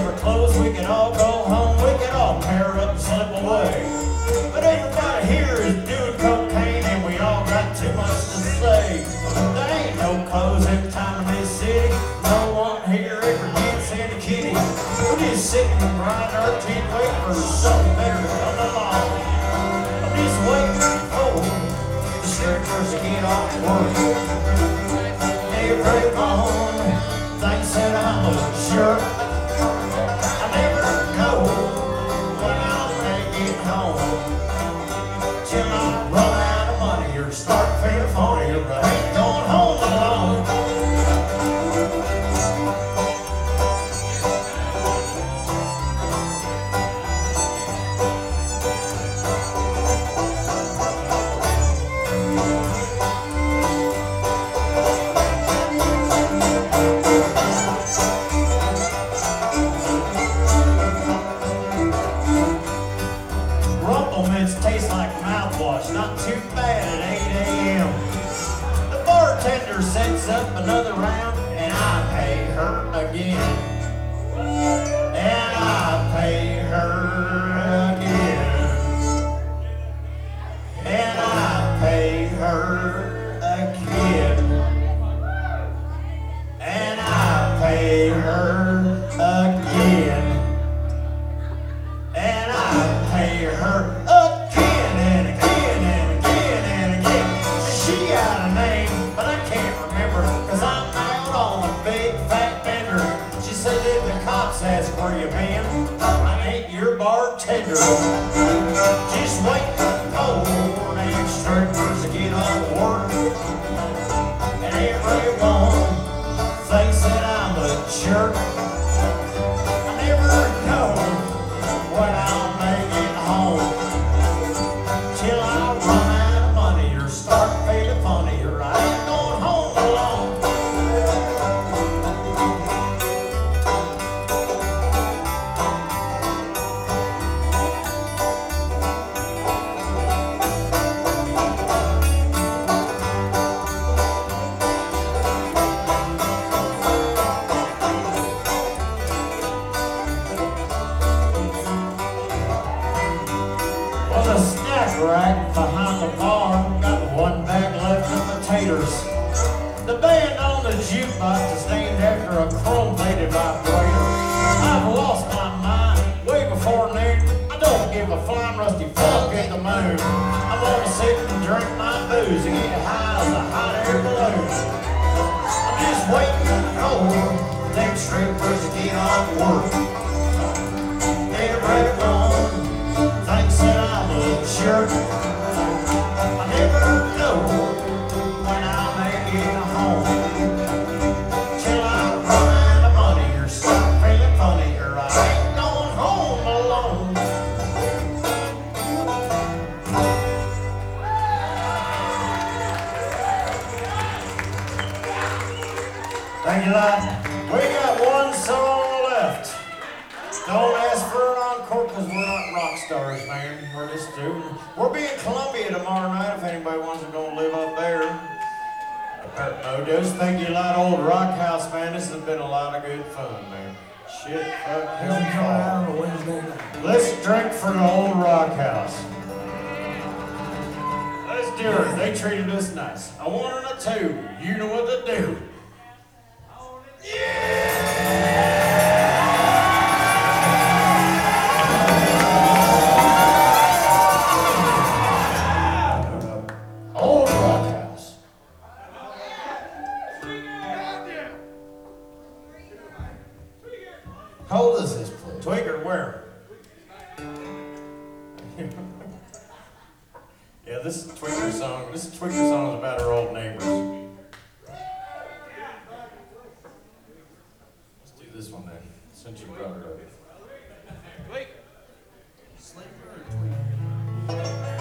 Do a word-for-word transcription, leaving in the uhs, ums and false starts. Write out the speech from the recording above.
for clothes, we can all go home, we can all pair up and slip away. But everybody here is doing cocaine and we all got too much to say. There ain't no clothes every time in this city. No one here ever gets any kitty. We're just sitting and grinding our teeth waiting for something better to come along. I'm just waiting for the strippers to get off work. Every morning, they said I'm a jerk. I never know when I'll make it home. Till I run out of money or start feeling funny, or I ain't going home alone. Tastes like mouthwash, not too bad at eight a m The bartender sets up another round, and I pay her again. And I pay her again. And I pay her again. And I pay her again. And I pay her again. Ask where you been. I ain't your bartender. Just wait for them strippers to get on work. And everyone thinks that I'm a jerk. I never know when I'll make it home. Till I run out of money or start feeling funny, or I ain't going home alone. The snack rack behind the bar got one bag left of potatoes. The band on the jukebox is named after a chrome-plated vibrator. I've lost my mind way before noon. I don't give a flying rusty fuck in the moon. I want to sit and drink my booze and get high as a hot air balloon. I'm just waiting for them strippers to get on work. Everyone thinks that I'm a jerk. I never know when I'll make it home. Till I run out of money or start feeling funny, or I ain't going home alone. Thank you, lad. We got one song left. Don't ask for an encore because we're not rock stars, man. We're just doing. We'll be in Columbia tomorrow night if anybody wants to go and live up there. No, just thank you a lot, Old Rock House, man. This has been a lot of good fun, man. Shit, fuck, hell, fall. Let's drink for the Old Rock House. Let's do it. They treated us nice. A one and a two. You know what to do. Yeah! How old is this place? Twigger, where? Yeah, this Twigger song, this Twigger song is about our old neighbors. Let's do this one then, since you brought it up. Wait. Sleeper or Twigger?